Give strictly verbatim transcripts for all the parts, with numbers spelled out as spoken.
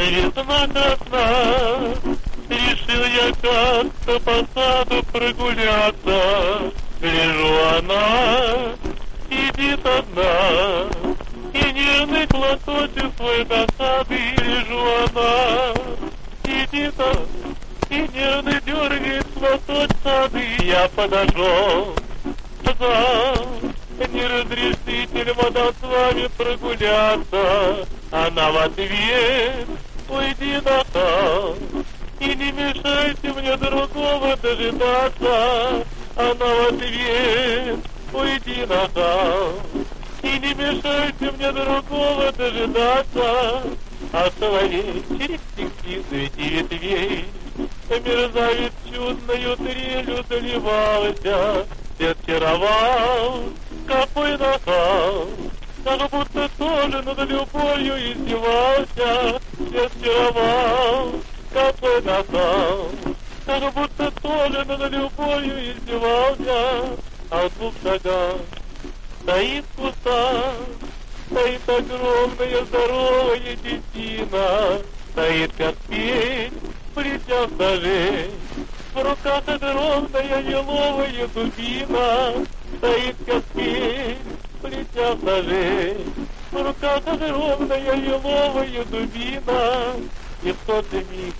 весна красна, решил я как-то по саду прогуляться. Гляжу, она сидит одна, и нежный платочек свой досады. Гляжу, она сидит одна, и нежный дергает платочек сады. Я подошел, сказал: не разрешите, мадам, с вами прогуляться? Она в ответ: уйди, Натан, и не мешайте мне другого дожидаться. Она в ответ: уйди, Натан, и не мешайте мне другого дожидаться. А соловей через тихие ветвей мерзавец чудною трелью заливался. Свет чаровал, какой нахал, как будто тоже над любовью издевался. Свет чаровал, какой нахал, как будто тоже над любовью издевался. А в двух шагах стоит в кустах, стоит огромная здоровая детина, стоит как пень, плетя сажень. В руках огромная еловая дубина, стоит как пень, плетя сажень. В руках огромная еловая дубина. И в тот же миг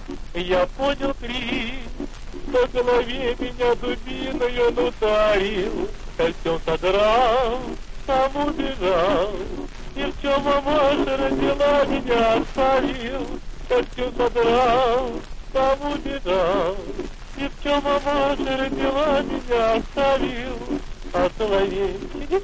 я понял крик, по голове меня дубиной он ударил, кольцом содрал, сам убежал. И в чем мамаша родила, меня оставил, кольцом содрал, сам убежал. И в чем мамаша родила, меня оставил. А соловей сидит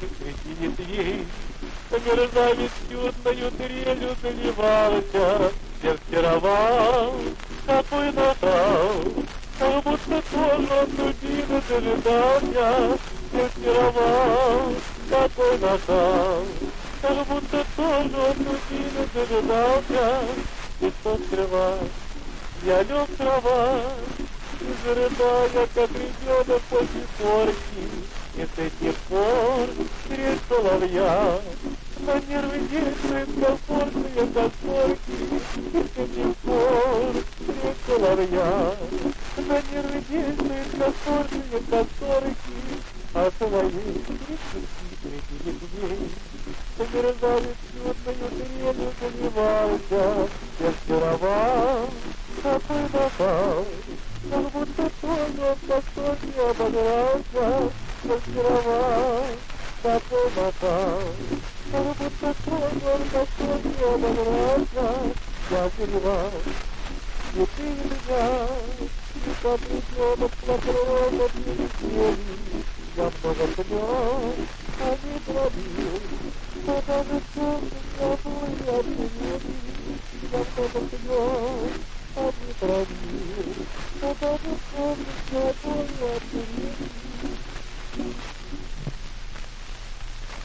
и кричит ей, мерзавец чудною трелью заливался. Всех чаровал, какой нахал, как будто тоже от дубины дожидался. Всех чаровал, какой нахал, как будто тоже от дубины дожидался. И что скрывать, я лег в кровать, и зарыдая, как ребенок после порки. И с этих пор речь соловья на нервы действует комфортные косорки. И с этих пор речь соловья на нервы действует комфортные косорки. А соловей кричит ветвей, мерзавец чудною трелью заливался. Я чаровал, какой нахал, как будто тоже от косорки ободрался. Я чаровал, какой нахал, как будто тоже от косорки ободрался. Я горевал, и ты меня, и побледнел от плакров от метели. Я много понял, а не пробил, но даже солнце я был отменили. Я много понял, а не пробил, но даже солнце я был отменили.